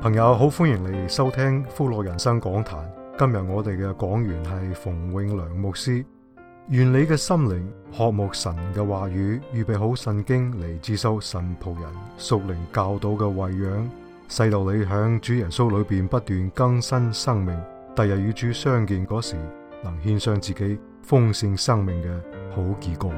朋友好，歡迎你收聽福樂人生講壇。今日我哋嘅講員係馮永良牧師。願你嘅心靈渴慕神嘅話語，預備好聖經嚟接收神僕人屬靈教導嘅餵養，使到你響主耶穌裏邊不斷更新生命，第日與主相見嗰時，能獻上自己豐盛生命嘅好結果。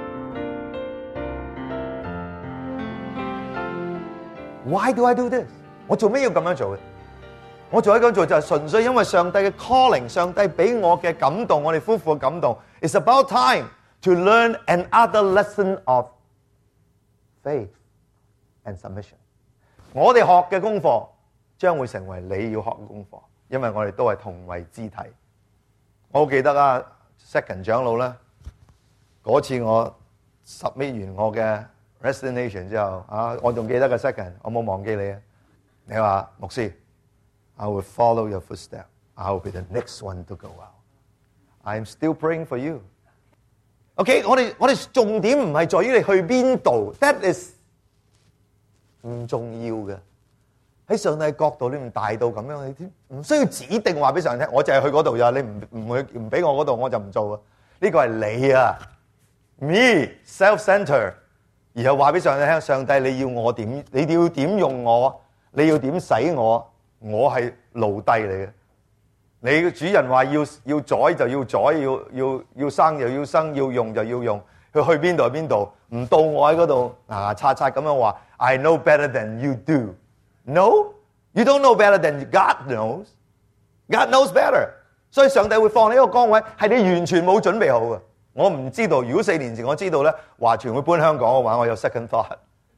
Why do I do this？ 我做咩要咁樣做嘅？我做一咁做就係純粹因為上帝嘅 calling， 上帝俾我嘅感動，我哋夫婦嘅感動。It's about time to learn another lesson of faith and submission。我哋學嘅功課將會成為你要學嘅功課，因為我哋都係同為肢體。我好記得啊 ，Second 長老咧，嗰次我 submit 完我嘅 resignation 之後啊，我仲記得個 Second， 我冇忘記你啊。你話牧師 I will follow your footsteps. I will be the next one to go out. I am still praying for you. OK， 我哋重點唔係在於你去邊度 ，that is 唔重要嘅。喺上帝角度，你唔大到咁樣，你唔需要指定話俾上帝聽，我就係去嗰度咋，你唔俾我嗰度，我就唔做啊。呢個係你啊 ，me self-centered， 然後話俾上帝聽，上帝你要我點，你要點用我。你要點使我？我係奴隸嚟嘅。你嘅主人話要宰就要宰，要生就要生，要用就要用。佢去邊度去邊度？唔到我喺嗰度擦咁樣話。I know better than you do. No, you don't know better than God knows. God knows better. 所以上帝會放你一個崗位，係你完全冇準備好嘅。我唔知道，如果4年前我知道咧，華全會搬香港嘅話，我有 second thought。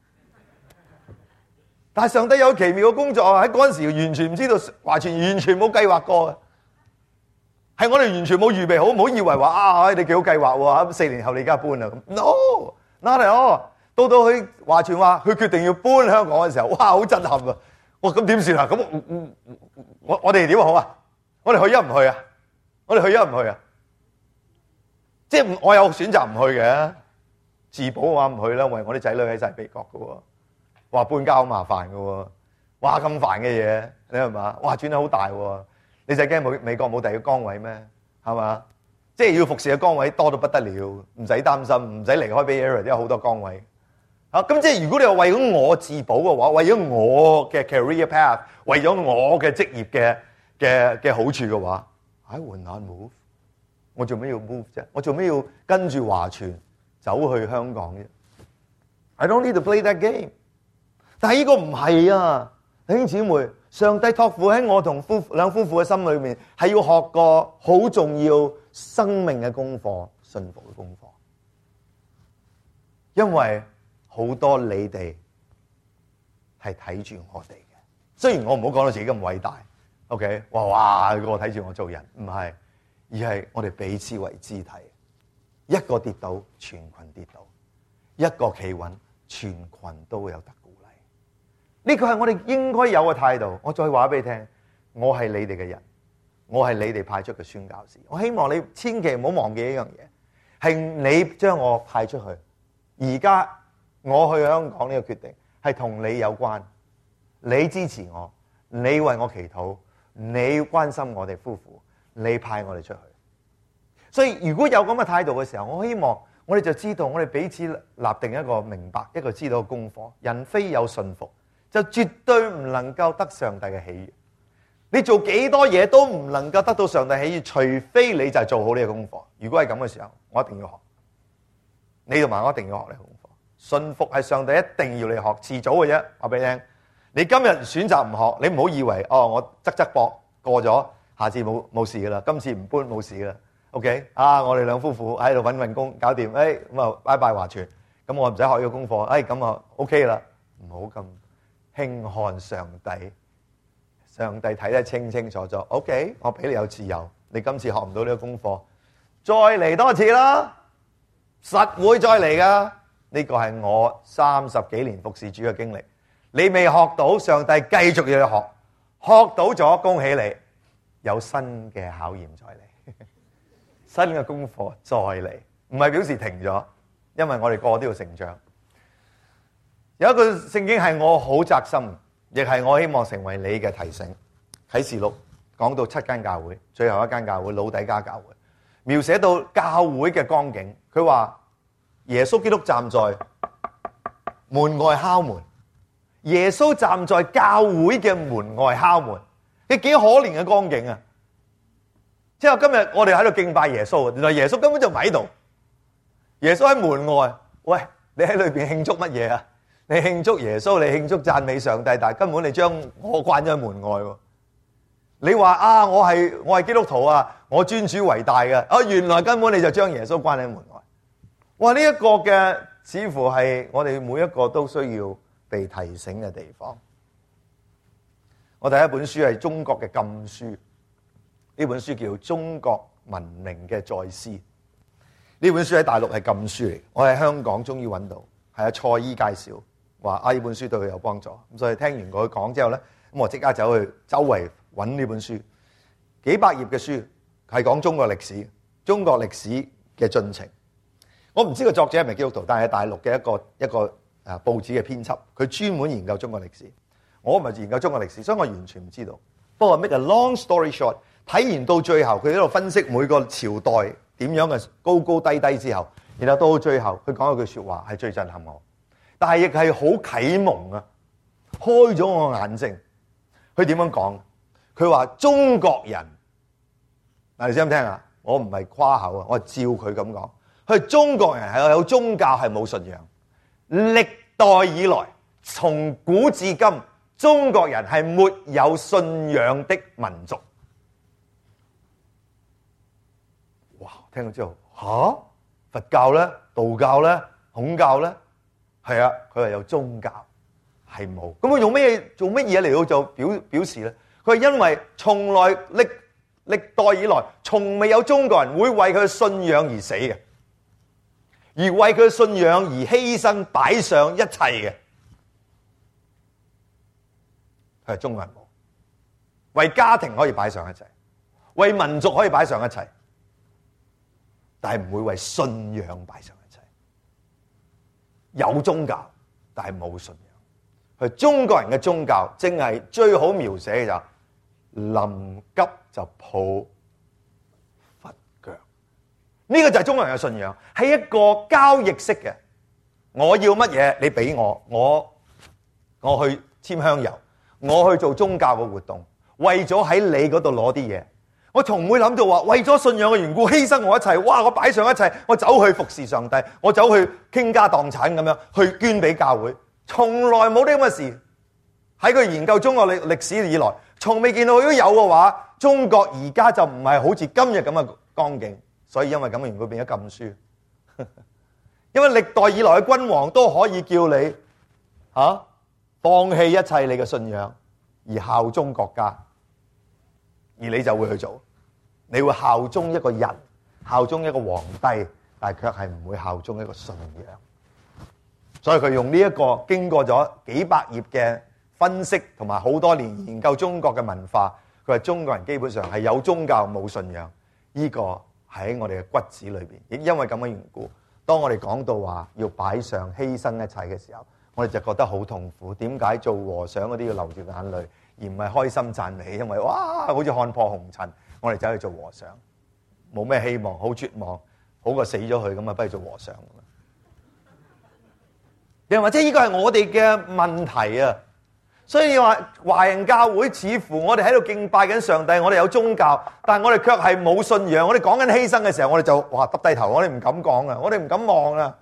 但係上帝有奇妙嘅工作喺嗰陣時，完全唔知道，華全完全冇計劃過嘅，係我哋完全冇預備好，唔好以為話你幾好計劃喎，4年後你而家搬啦咁 ，no not at all。到佢華全話佢決定要搬香港嘅時候，哇好震撼啊！哇咁點算啊？咁我哋點好啊？我哋去一唔去啊？我哋去一唔去啊？即係我有選擇唔去嘅，自保嘅話唔去啦，因為我啲仔女喺晒美國嘅喎。話搬家好麻煩嘅喎，哇咁煩嘅嘢，你係嘛？哇轉得好大喎，你就驚美國冇第二個崗位咩？係嘛？即係要服侍嘅崗位多到不得了，唔使擔心，唔使離開 Bay Area 都有好多崗位。咁即係如果你話為咗我自保嘅話，為咗我嘅 career path， 為咗我嘅職業嘅好處嘅話 ，I will not move。我做咩要 move 啫？我做咩要跟住華全走去香港啫 ？I don't need to play that game。但係呢個唔係啊，弟兄姊妹，上帝託付喺我同兩夫婦嘅心裏面，係要學個好重要生命嘅功課，信服嘅功課。因為好多你哋係睇住我哋嘅，雖然我唔好講到自己咁偉大 ，OK， 哇，我睇住我做人，唔係，而係我哋彼此為肢體，一個跌倒，全群跌倒；一個企穩，全群都會有得。呢個係我哋應該有嘅態度。我再話俾你聽，我係你哋嘅人，我係你哋派出嘅宣教士。我希望你千祈唔好忘記一樣嘢，係你將我派出去。而家我去香港呢個決定係同你有關，你支持我，你為我祈禱，你關心我哋夫婦，你派我哋出去。所以如果有咁嘅態度嘅時候，我希望我哋就知道，我哋彼此立定一個明白，一個知道嘅功課。人非有信服，就絕對唔能夠得上帝嘅喜悅。你做幾多嘢都唔能夠得到上帝喜悅，除非你就係做好呢個功課。如果係咁嘅時候，我一定要學。你同埋我一定要學呢個功課。信服係上帝一定要你學，遲早嘅啫。話俾你聽，你今日選擇唔學，你唔好以為我側側膊過咗，下次冇事噶啦，今次唔搬冇事噶啦。OK 我哋兩夫婦喺度揾份工搞掂，咁啊拜拜華全，咁我唔使學呢個功課，咁啊 OK 啦，唔好咁輕看上帝，上帝睇得清清楚楚。OK， 我俾你有自由，你今次學唔到呢個功課，再嚟多次啦，實會再嚟噶。呢個係我30幾年服侍主嘅經歷。你未學到，上帝繼續要你學，學到咗，恭喜你，有新嘅考驗再嚟，新嘅功課再嚟，唔係表示停咗，因為我哋個個都要成長。有一個聖經係我好扎心， 亦係我希望成為你嘅提醒。啟示錄講到7間教會，最後一間教會老底嘉教會，描寫到教會嘅光景。佢話耶穌基督站在門外敲門，耶穌站在教會嘅門外敲門，你幾可憐嘅光景啊！即係今日我哋喺度敬拜耶穌，原來耶穌根本就唔喺度，耶穌喺門外。喂，你喺裏邊慶祝乜嘢啊？你慶祝耶穌，你慶祝讚美上帝，但係根本你將我關咗喺門外喎。你話啊，我係基督徒啊，我尊主為大嘅，啊原來根本你就將耶穌關喺門外。哇！呢一個嘅似乎係我哋每一個都需要被提醒嘅地方。我第一本書係中國嘅禁書，呢本書叫《中國文明嘅再思》。呢本書喺大陸係禁書嚟，我喺香港終於揾到，係阿蔡依介紹，話呢本書對佢有幫助。咁所以聽完佢講之後咧，咁我即刻走去周圍揾呢本書，幾百頁嘅書係講中國歷史，中國歷史嘅進程。我唔知個作者係咪基督徒，但係大陸嘅一個報紙嘅編輯，佢專門研究中國歷史。我唔係研究中國歷史，所以我完全唔知道。不過 make a long story short， 睇完到最後，佢喺度分析每個朝代點樣嘅高高低低之後，然後到最後佢講一句說話係最震撼我，但係亦係好啟蒙啊，開咗我眼睛。佢點樣講？佢話中國人，嗱，你聽唔聽啊？我唔係誇口啊，我係照佢咁講。佢話中國人係有宗教，係冇信仰。歷代以來，從古至今，中國人係沒有信仰的民族。哇！聽到之後，佛教咧、道教咧、孔教咧，係啊，佢話有宗教係冇。咁佢用咩做乜嘢嚟到就表示咧？佢係因為從來歷代以來，從未有中國人會為佢嘅信仰而死嘅，而為佢嘅信仰而犧牲擺上一切嘅。佢係中國人冇，為家庭可以擺上一切，為民族可以擺上一切，但係唔會為信仰擺上一切。有宗教，但係冇信仰。佢中國人嘅宗教，正係最好描寫嘅就係臨急就抱佛腳。呢個就係中國人嘅信仰，係一個交易式嘅。我要乜嘢，你俾我去簽香油，我去做宗教嘅活動，為咗喺你嗰度攞啲嘢。我從唔會諗到話為咗信仰嘅緣故犧牲我一切。哇！我擺上一切，我走去服侍上帝，我走去傾家蕩產咁樣去捐俾教會，從來冇啲咁嘅事。喺佢研究中國歷史以來，從未見到。如果有嘅話，中國而家就唔係好似今日咁嘅光景。所以因為咁嘅緣故變咗禁書。因為歷代以來嘅君王都可以叫你放棄一切你嘅信仰而效忠國家，而你就會去做。你會效忠一個人，效忠一個皇帝，但係卻係唔會效忠一個信仰。所以佢用呢一個經過咗幾百頁嘅分析同埋好多年研究中國嘅文化，佢話中國人基本上係有宗教冇信仰。呢個喺我哋嘅骨子裏邊，亦因為咁嘅緣故，當我哋講到話要擺上犧牲一切嘅時候，我哋就覺得好痛苦。點解做和尚嗰啲要流住眼淚，而唔係開心讚美？因為哇，好似看破紅塵，我哋走去做和尚，冇咩希望，好絕望，好過死咗佢咁啊，不如做和尚。又或者呢個係我哋嘅問題啊！所以你話華人教會似乎我哋喺度敬拜緊上帝，我哋有宗教，但係我哋卻係冇信仰。我哋講緊犧牲嘅時候，我哋就哇耷低頭，我哋唔敢講啊，我哋唔敢望啊。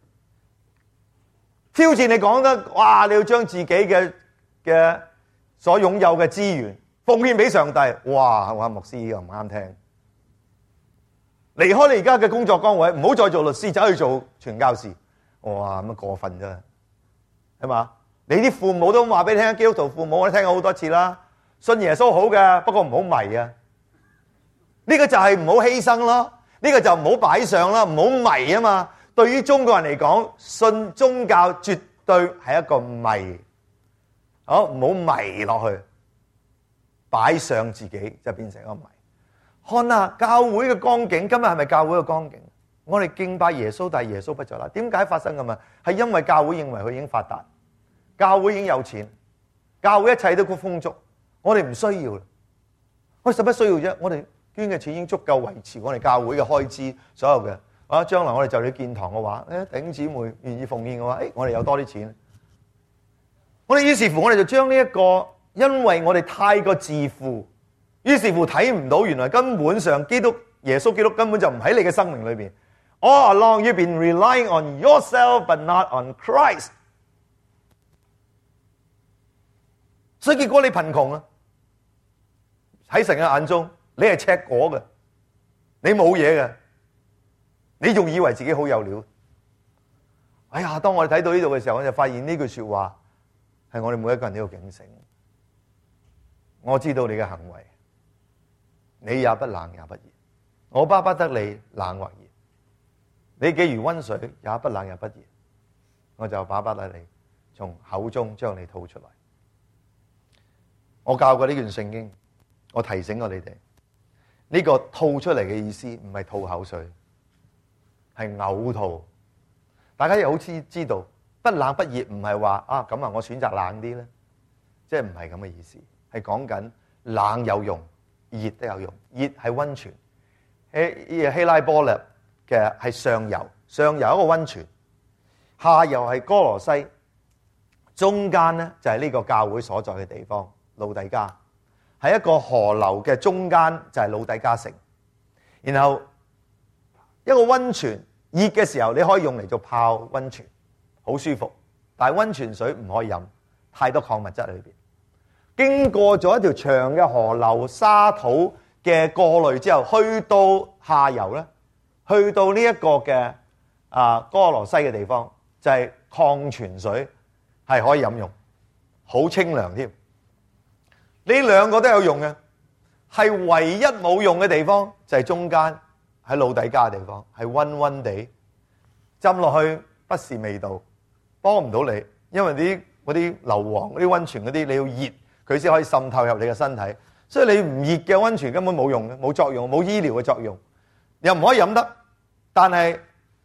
挑戰你講得哇，你要將自己嘅所擁有嘅資源奉獻俾上帝，哇！我話牧師又唔啱聽。離開你而家嘅工作崗位，唔好再做律師，走去做傳教士。哇！咁過分啫，係嘛？你啲父母都話俾你聽，基督徒父母我都聽過好多次啦。信耶穌好嘅，不過唔好迷啊。呢個就係唔好犧牲咯，呢個就唔好擺上啦，唔好迷啊嘛。對於中國人嚟講，信宗教絕對係一個迷，好唔好迷落去，擺上自己就變成一個迷。看啊，教會嘅光景，今日係咪教會嘅光景？我哋敬拜耶穌，但係耶穌不在啦。點解發生咁啊？係因為教會認為佢已經發達，教會已經有錢， 教會一切都豐足，我哋唔需要啦。我哋使乜需要啫？我哋捐嘅錢已經足夠維持我哋教會嘅開支，所有嘅。將來我哋就要建堂嘅話，弟兄姊妹願意奉獻嘅話，我哋有多啲錢。我哋於是乎，我哋就將呢一個，因為我哋太過自負，於是乎睇唔到原來根本上耶穌基督根本就唔喺你嘅生命裏邊。All along you've been relying on yourself, but not on Christ。所以結果你貧窮啊！喺神嘅眼中，你係赤果嘅，你冇嘢嘅，你仲以為自己好有料？哎呀！當我哋睇到呢度嘅時候，我就發現呢句說話係我哋每一個人都要警醒。我知道你嘅行為，你也不冷也不熱，我巴不得你冷或熱。你既如溫水，也不冷也不熱，我就巴不得你從口中將你吐出來。我教過呢段聖經，我提醒過你哋，呢個吐出嚟嘅意思唔係吐口水，係嘔吐。大家又好似知道，不冷不熱唔係話咁我選擇冷啲咧，即係唔係咁嘅意思，係講緊冷有用，熱都有用。熱係溫泉，希拉波立嘅係上游，上游一個溫泉，下游係哥羅西，中間咧就係呢個教會所在嘅地方，老底嘉，係一個河流嘅中間就係老底嘉城。然後一個溫泉熱嘅時候，你可以用嚟做泡溫泉，好舒服。但係溫泉水唔可以飲，太多礦物質喺裏邊。經過咗一條長嘅河流沙土嘅過濾之後，去到下游咧，去到呢一個嘅哥羅西嘅地方，就係礦泉水，係可以飲用，好清涼添。呢兩個都有用嘅，係唯一冇用嘅地方就係中間喺老底嘉嘅地方，係溫溫地浸落去，不是味道，幫唔到你，因為嗰啲硫磺嗰啲溫泉嗰啲，你要熱佢先可以滲透入你嘅身體，所以你唔熱嘅溫泉根本冇用嘅，冇作用，冇醫療嘅作用，又唔可以飲得。但係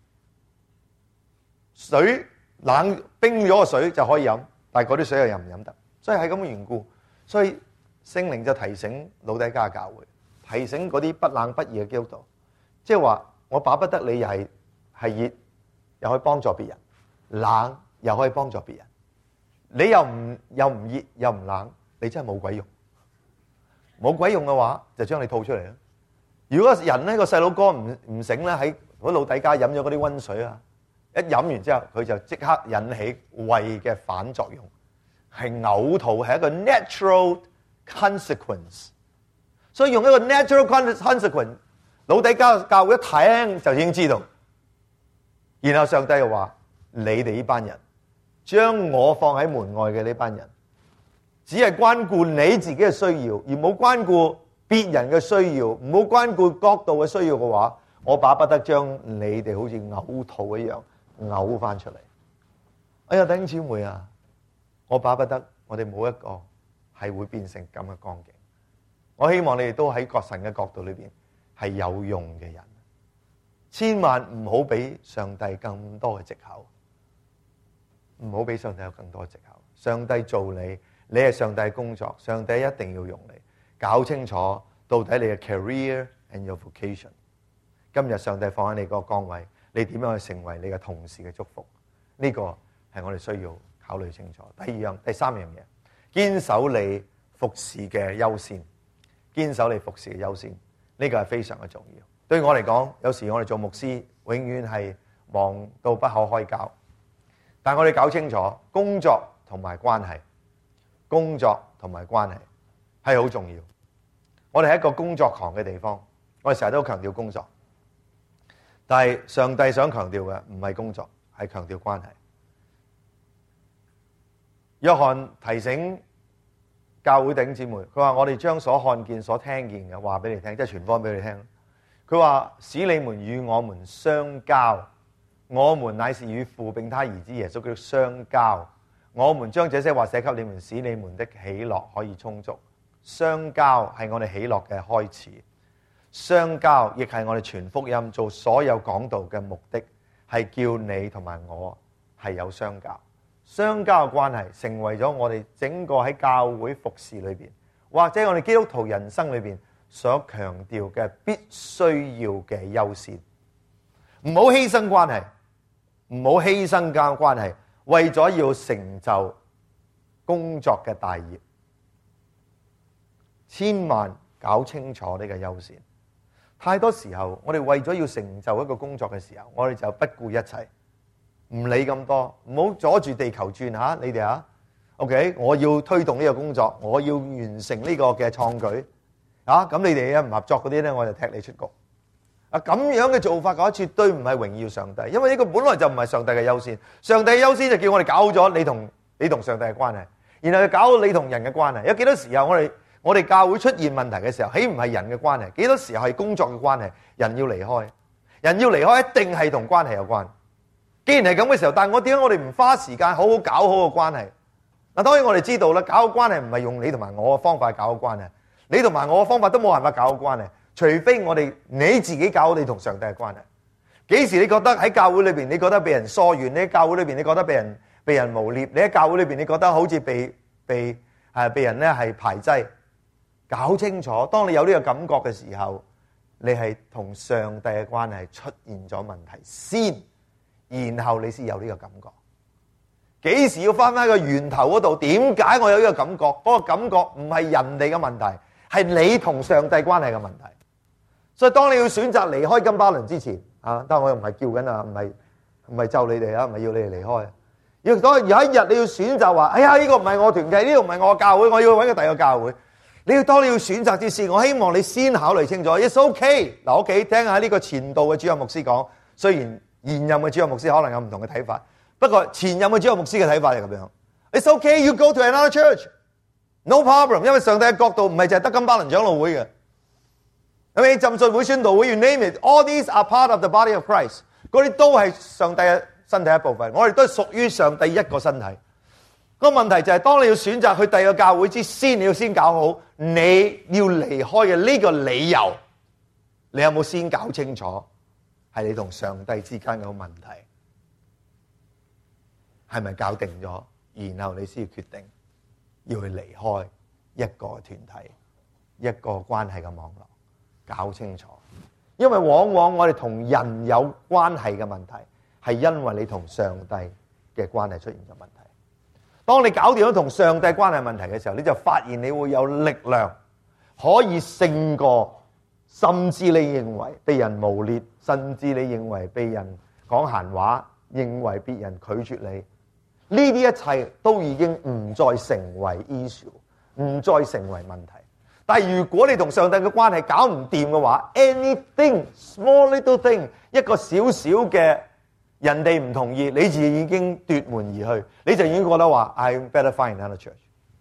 水冷冰咗個水就可以飲，但係嗰啲水又唔飲得，所以係咁嘅緣故。所以聖靈就提醒老底嘉教會，提醒嗰啲不冷不熱嘅基督徒，即係話我巴不得你係熱，又可以幫助別人，冷又可以幫助別人。你又唔熱又唔冷，你真係冇鬼用。冇鬼用嘅話，就將你吐出嚟啦。如果人呢個細佬哥唔醒咧，喺嗰老底嘉飲咗嗰啲溫水啊，一飲完之後佢就即刻引起胃嘅反作用，係嘔吐，係一個 natural consequence。所以用一個 natural consequence， 老底嘉教會一聽就已經知道。然後上帝又話：你哋呢班人將我放喺門外嘅呢班人，只係關顧你自己嘅需要，而冇關顧別人嘅需要，唔好關顧角度嘅需要嘅話，我巴不得將你哋好似嘔吐一樣嘔翻出嚟。哎呀，弟兄姊妹啊，我巴不得我哋冇一個係會變成咁嘅光景。我希望你哋都喺神嘅角度裏邊係有用嘅人，千萬唔好俾上帝更多嘅藉口，唔好俾上帝有更多嘅藉口。上帝做你，你係上帝工作，上帝一定要用你。搞清楚到底你嘅 career and your vocation。今日上帝放喺你個崗位，你點樣去成為你嘅同事嘅祝福？呢個係我哋需要考慮清楚。第三樣嘢，堅守你服侍嘅優先，堅守你服侍嘅優先，呢個係非常嘅重要。對我嚟講，有時我哋做牧師永遠係忙到不可開交，但我哋搞清楚工作同埋關係，工作同埋關係係好重要。我哋係一個工作狂嘅地方，我哋成日都強調工作，但係上帝想強調嘅唔係工作，係強調關係。約翰提醒教會弟兄姊妹，佢話我哋將所看見、所聽見嘅話俾你聽，即係傳福音俾你聽。佢話使你們與我們相交，我們乃是與父並他兒子耶穌基督相交。我們將這些話寫給你們，使你們的喜樂可以充足。相交係我哋喜樂嘅開始，相交亦係我哋傳福音、做所有講道嘅目的，係叫你同埋我係有相交。 相交嘅關係成為咗我哋整個喺教會服侍裏邊，或者我哋基督徒人生裏邊所強調嘅必須要嘅優先。唔好犧牲關係，唔好犧牲關係，為咗要成就工作嘅大業，千萬搞清楚呢個優先。太多時候，我哋為咗要成就一個工作嘅時候，我哋就不顧一切，唔理咁多，唔好阻住地球轉吓，你哋啊 ，OK？ 我要推動呢個工作，我要完成呢個嘅創舉，咁你哋唔合作嗰啲咧，我就踢你出局。咁樣嘅做法嘅話，絕對唔係榮耀上帝，因為呢個本來就唔係上帝嘅優先。上帝嘅優先就叫我哋搞好咗你同上帝嘅關係，然後就搞好你同人嘅關係。有幾多時候我哋教會出現問題嘅時候，豈唔係人嘅關係？幾多時候係工作嘅關係？人要離開，人要離開一定係同關係有關。既然係咁嘅時候，但係我點解我哋唔花時間好好搞好個關係？嗱，當然我哋知道啦，搞好關係唔係用你同埋我嘅方法搞好關係，你同埋我嘅方法都冇辦法搞好關係，除非你自己搞好你同上帝嘅關係。幾時你覺得喺教會裏邊你覺得被人疏遠？你喺教會裏邊你覺得被人誣衊？你喺教會裏邊你覺得好似被人咧係排擠？搞清楚，當你有呢個感覺嘅時候，你係同上帝嘅關係出現咗問題先，然後你先有呢個感覺。幾時要翻返個源頭嗰度？點解我有呢個感覺？嗰個感覺唔係人哋嘅問題，係你同上帝關係嘅問題。所以當你要選擇離開金巴倫之前，但係我又唔係叫緊啊，唔係咒你哋啊，唔係要你哋離開。當有一日你要選擇話，哎呀，呢個唔係我團契，呢個唔係我教會，我要揾個第二個教會。當你要選擇之前，我希望你先考慮清楚。It's okay。嗱，屋企聽下呢個前度嘅主任牧師講，雖然現任嘅主任牧師可能有唔同嘅睇法，不過前任嘅主任牧師嘅睇法係咁樣。It's okay, you go to another church, no problem。因為上帝嘅角度唔係淨係得金巴倫長老會嘅，係咪？浸信會、宣道會 ，you name it，all these are part of the body of Christ。嗰啲都係上帝嘅身體一部分，我哋都係屬於上帝一個身體。個問題就係，當你要選擇去第二個教會之先，你要先搞好你要離開嘅呢個理由，你有冇先搞清楚？係你同上帝之間嘅問題，係咪搞定咗？然後你先要決定要去離開一個團體、一個關係嘅網絡，搞清楚。因為往往我哋同人有關係嘅問題，係因為你同上帝嘅關係出現咗問題。當你搞掂咗同上帝關係問題嘅時候，你就發現你會有力量可以勝過，甚至你認為被人誣衊，甚至你認為被人講閒話，認為別人拒絕你，呢啲一切都已經唔再成為 issue， 唔再成為問題。但係如果你同上帝嘅關係搞唔掂嘅話， anything small little thing， 一個小小嘅人哋唔同意，你自己已經奪門而去，你就已經覺得話 I better find another church。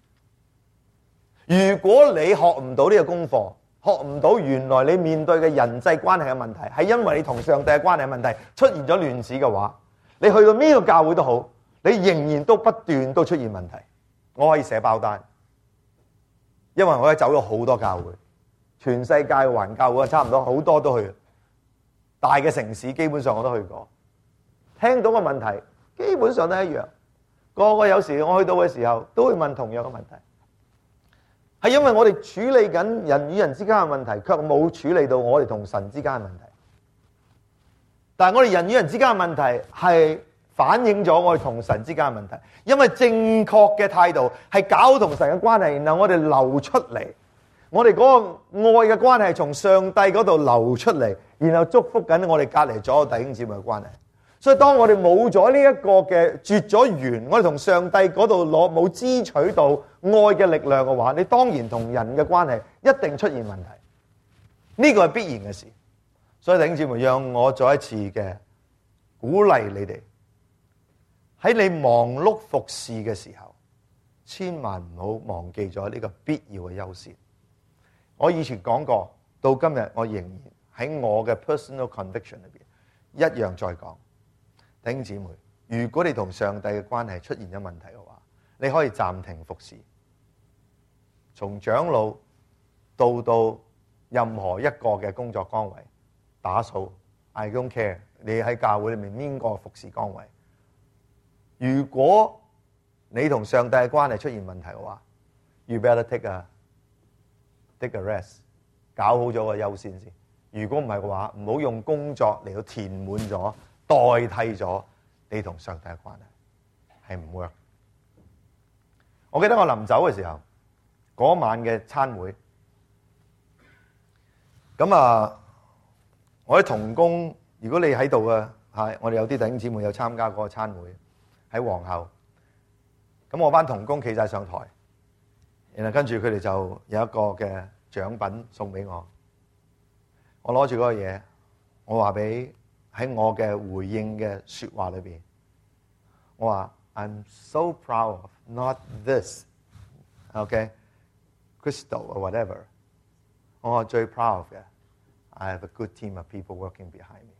如果你學唔到呢個功課，學唔到原來你面對嘅人際關係嘅問題係因為你同上帝嘅關係問題出現咗亂子嘅話，你去到呢個教會都好，你仍然都不斷都出現問題。我可以寫包單，因為我走咗好多教會，全世界環教會差唔多好多都去，大嘅城市基本上我都去過。聽到嘅問題基本上都一樣，個有時我去到嘅時候都會問同樣嘅問題，係因為我哋處理緊人與人之間嘅問題，卻冇處理到我哋同神之間嘅問題。但係我哋人與人之間嘅問題係反映咗我哋同神之間嘅問題，因為正確嘅態度係搞好同神嘅關係，然後我哋流出嚟，我哋嗰個愛嘅關係從上帝嗰度流出嚟，然後祝福緊我哋隔離左右弟兄姊妹嘅關係。所以當我哋冇咗呢一個嘅絕咗緣，我哋同上帝嗰度冇支取到愛嘅力量嘅話，你當然同人嘅關係一定出現問題，呢個係必然嘅事。所以弟兄姊妹，讓我再一次嘅鼓勵你哋，喺你忙碌服侍嘅時候，千萬唔好忘記咗呢個必要嘅優先。我以前講過，到今日我仍然喺我嘅 personal conviction 裏邊一樣再講。弟兄姊妹，如果你同上帝嘅關係出現咗問題嘅話，你可以暫停服侍，從長老到任何一個嘅工作崗位，打掃 I don't care， 你喺教會裏面邊個服侍崗位，如果你同上帝嘅關係出現問題嘅話，you better take a rest， 搞好咗個優先先。如果唔係嘅話，唔好用工作嚟到填滿咗、代替咗你同上帝嘅關係，係唔 work。我記得我臨走嘅時候，嗰晚嘅餐會，咁我啲同工，如果你喺度嘅，我哋有啲弟兄姊妹有參加嗰個餐會喺皇后，咁我班同工企晒上台，然後跟住佢哋就有一個嘅獎品送俾我，我攞住嗰個嘢，我話俾喺我嘅回應嘅說話裏邊，我話 I'm so proud of not this, okay, crystal or whatever， 我最 proud of 嘅 I have a good team of people working behind me。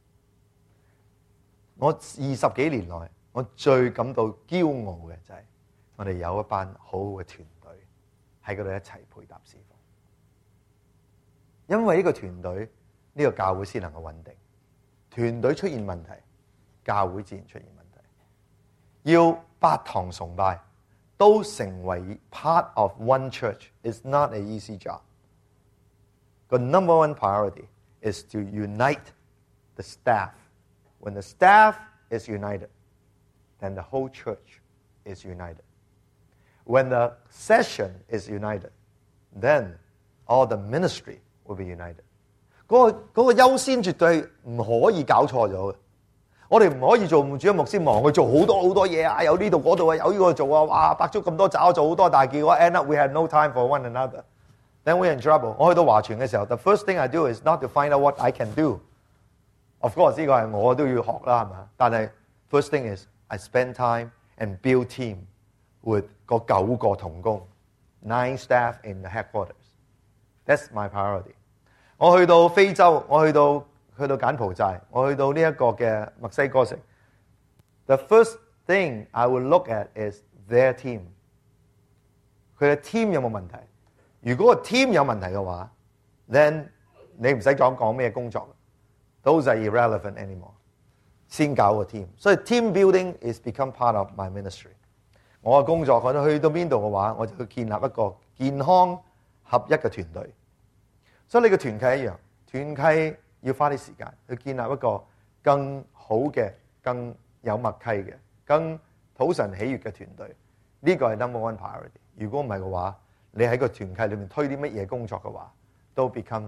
我20幾年來，我最感到驕傲嘅就係我哋有一班好好嘅團隊喺嗰度一齊配搭侍奉。因為呢個團隊，呢個教會先能夠穩定。團隊出現問題，教會自然出現問題。要八堂崇拜都成為 part of one church is not an easy job。The number one priority is to unite the staff. When the staff is united, then the whole church is united. When the session is united, then all the ministry will be united. 嗰個優先絕對係唔可以搞錯咗嘅。我哋唔可以做主任牧師忙去做好多嘢啊，有呢度嗰度啊，有呢個做啊，哇，百足咁多爪做好多，但係結果 end up we had no time for one another. Then we're in trouble. 我去到華傳嘅時候 ，the first thing I do is not to find out what I can do. Of course 呢個係我都要學啦，係嘛？但係 first thing is I spend time and build team with 嗰9個同工 ，9 staff in the headquarters. That's my priority. 我去到非洲，我去到柬埔寨，我去到呢一個嘅墨西哥城。The first thing I will look at is their team. 佢嘅 team 有冇問題？如果個 team 有問題嘅話 ，then 你唔使講咩工作 ，those are irrelevant anymore。先搞個 team， 所以 team building is become part of my ministry。我嘅工作，我去到邊度嘅話，我就去建立一個健康合一嘅團隊。所以你嘅團契一樣，團契要花啲時間去建立一個更好嘅、更有默契嘅、更討神喜悅嘅團隊。呢個係 number one priority。如果唔係嘅話，你喺個團契裏面推啲乜嘢工作嘅話，都 become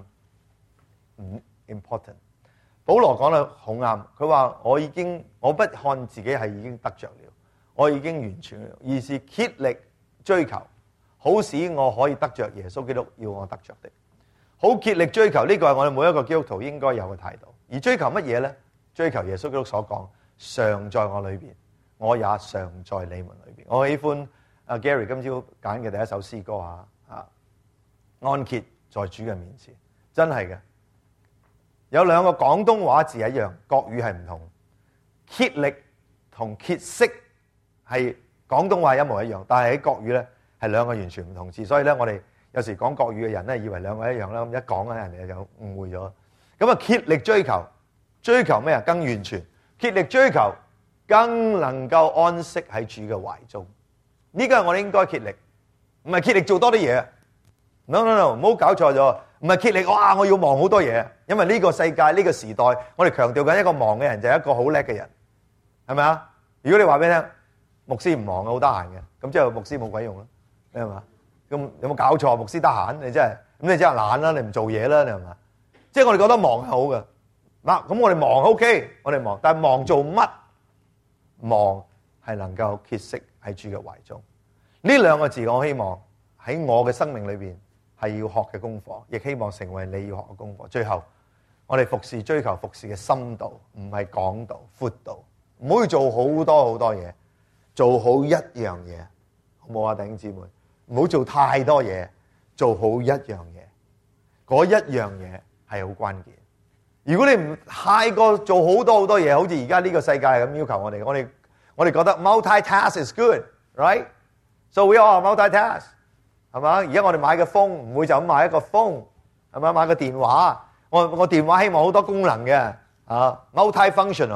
important。保羅講得好啱，佢話我不看自己係已經得着了，我已經完全了，而是竭力追求，好使我可以得着耶穌基督要我得着的。好竭力追求，呢個係我哋每一個基督徒應該有嘅態度。而追求乜嘢咧？追求耶穌基督所講，常在我裏邊，我也常在你們裏邊。我喜歡Gary 今朝揀嘅第一首詩歌安歇在主嘅面前，真係嘅。有兩個廣東話字一樣，國語係唔同。竭力同歇息係廣東話一模一樣，但係喺國語咧係兩個完全唔同字，所以咧我哋有時講國語嘅人咧以為兩個一樣啦，咁一講咧人哋就誤會咗。咁啊，竭力追求咩啊？更完全，竭力追求更能夠安息喺主嘅懷中。呢個係我哋應該竭力，唔係竭力做多啲嘢。No， 唔好搞錯咗，唔係竭力哇！我要忙好多嘢，因為呢個世界呢個時代，我哋強調緊一個忙嘅人就係一個好叻嘅人，係咪啊？如果你話俾你聽，牧師唔忙嘅，好得閒嘅，咁即係牧師冇鬼用啦，你係嘛？咁有冇搞錯？牧師得閒，你真係咁你真係懶啦，你唔做嘢啦，你係嘛？即係我哋覺得忙係好嘅，嗱咁我哋忙 OK， 我哋忙，但係忙做乜？忙係能夠歇息喺主嘅懷中。呢兩個字我希望喺我嘅生命裏邊係要學嘅功課，亦希望成為你要學嘅功課。最後，我哋服侍追求服侍嘅深度，唔係廣度、闊度，唔好去做好多嘢，做好一樣嘢，好冇啊，弟兄姊妹？唔好做太多嘢，做好一樣嘢，嗰一樣嘢係好關鍵。如果你唔太過做好多嘢，好似而家呢個世界係咁要求我哋，我哋覺得 multitask is good，right？So we all multitask。係嘛？而家我哋買嘅 phone 唔會就咁買一個 phone， 係咪？買個電話，我電話希望好多功能嘅，multifunctional。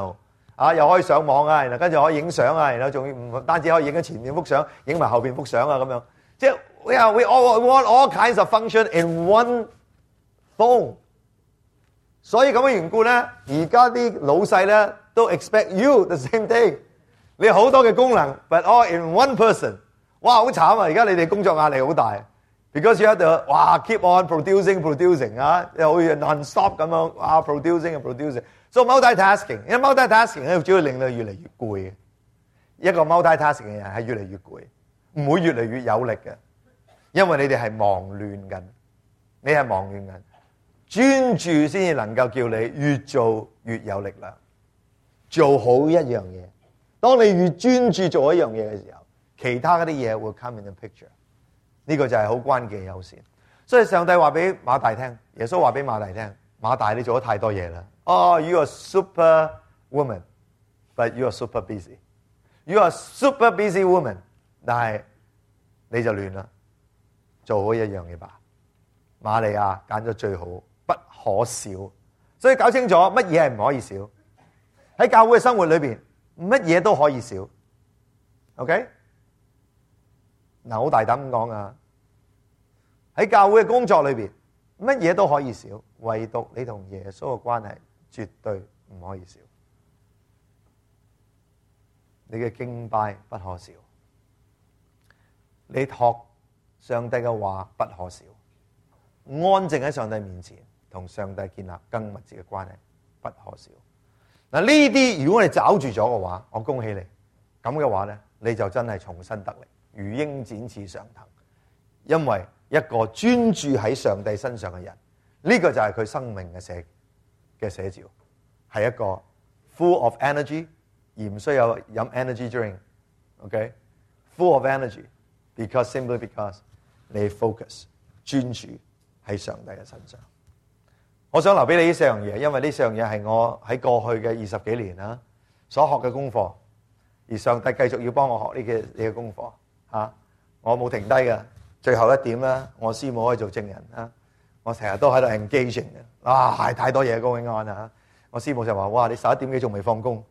又可以上網啊，然後跟住可以影相啊，然後仲要唔單止可以影緊前面幅相，影埋後邊幅相啊咁樣。即係 we all want all kinds of function in one phone。所以咁嘅緣故咧，而家啲老細咧都 expect you the same thing。你好多嘅功能 ，but all in one person。哇，好慘啊！而家你哋工作壓力好大 ，because you have to 哇 keep on producing 啊，又好似 non-stop 咁樣哇 producing。So multitasking，因為 multitasking 咧，主要令你越嚟越攰嘅。一個 multitasking 嘅人係越嚟越攰，唔會越嚟越有力嘅，因為你哋係忙亂緊，你係忙亂緊。專注先至能夠叫你越做越有力量，做好一樣嘢。當你越專注做一樣嘢嘅時候，其他嗰啲嘢會 come in the picture。呢個就係好關鍵嘅優先。所以上帝話俾馬大聽，耶穌話俾馬大聽，馬大你做咗太多嘢啦。You are super woman, but you are super busy. You are super busy woman， 但係你就亂啦，做好一樣嘢吧。瑪利亞揀咗最好。不可少，所以搞清楚乜嘢係唔可以少。喺教會嘅生活裏邊，乜嘢都可以少。OK， 嗱，好大膽咁講啊！喺教會嘅工作裏邊，乜嘢都可以少，唯獨你同耶穌嘅關係絕對唔可以少。你嘅敬拜不可少，你學上帝嘅話不可少，安靜喺上帝面前。同上帝建立更密切嘅關係不可少。嗱，呢啲如果我哋抓住咗嘅話，我恭喜你。咁嘅話咧，你就真係重新得力，如鷹展翅上騰。因為一個專注喺上帝身上嘅人，呢個就係佢生命嘅寫照，係一個 full of energy， 而唔需要飲 energy drink。OK，full of energy，simply because 你 focus 專注喺上帝嘅身上。我想留俾你呢四樣嘢，因為呢四樣嘢係我喺過去嘅20幾年啦所學嘅功課，而上帝繼續要幫我學呢嘅功課嚇，我冇停低嘅。最後一點咧，我師母可以做證人啊，我成日都喺度 engaging 嘅，係太多嘢going on啊！我師母就話：哇，你11點幾仲未放工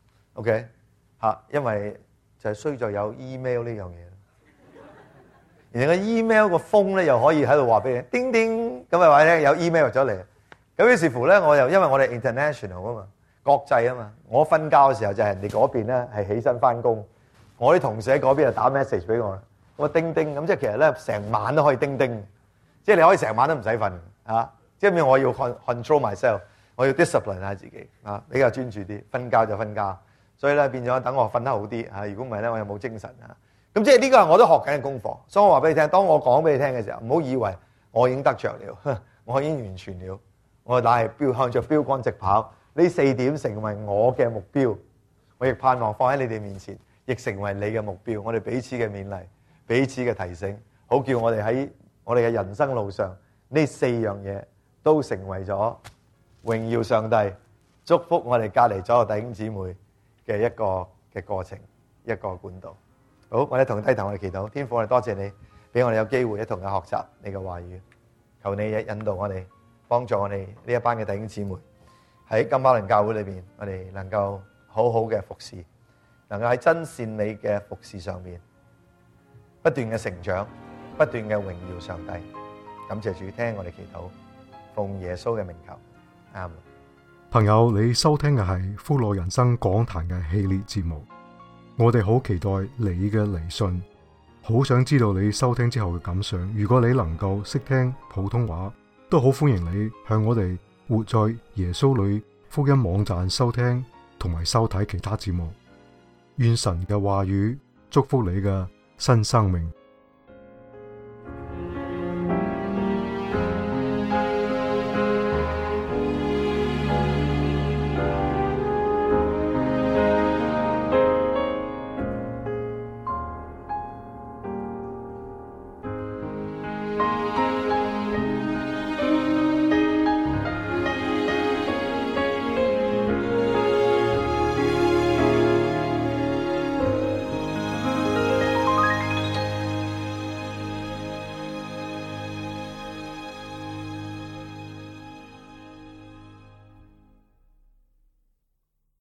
？OK 嚇，因為就係衰在有 email 呢樣嘢。而個 email 個風咧又可以喺度話俾你叮叮咁，咪話咧有 email 入咗嚟。咁於是乎咧，我又因為我哋 international 啊嘛，國際啊嘛，我瞓覺嘅時候就係人哋嗰邊咧係起身翻工，我啲同事喺嗰邊就打 message 俾我啦，咁啊叮叮咁，即係其實咧成晚都可以叮叮，即係你可以成晚都唔使瞓啊！即係我要 control myself， 我要 discipline 下自己啊，比較專注啲，瞓覺就瞓覺，所以咧變咗等我瞓得好啲啊！如果唔係咧，我又冇精神啊！咁即係呢個係我都學緊嘅功課，所以我話俾你聽，當我講俾你聽嘅時候，唔好以為我已經得着了，我已經完全了。我乃係向着標竿直跑，呢4點成為我嘅目標，我亦盼望放喺你哋面前，亦成為你嘅目標。我哋彼此嘅勉勵，彼此嘅提醒，好叫我哋喺我哋嘅人生路上，呢4樣嘢都成為咗榮耀上帝、祝福我哋隔離左右弟兄姊妹嘅一個嘅過程，一個管道。好，我哋同低頭我哋祈禱，天父，我哋多謝你，俾我哋有機會一同嘅學習你嘅話語，求你引導我哋。幫助我哋呢一班嘅弟兄姊妹喺金馬倫教會裏邊，我哋能夠好好嘅服侍，能夠喺真善美嘅服侍上面不斷嘅成長，不斷嘅榮耀上帝。感謝主，聽我哋祈禱，奉耶穌嘅名求，阿們。 朋友，你收聽嘅係福樂人生講壇嘅系列節目，我哋好期待你嘅嚟信，好想知道你收聽之後嘅感想。如果你能夠識聽普通話，都好歡迎你向我哋活在耶穌裏福音網站收聽同埋收睇其他節目。願神嘅話語祝福你嘅新生命。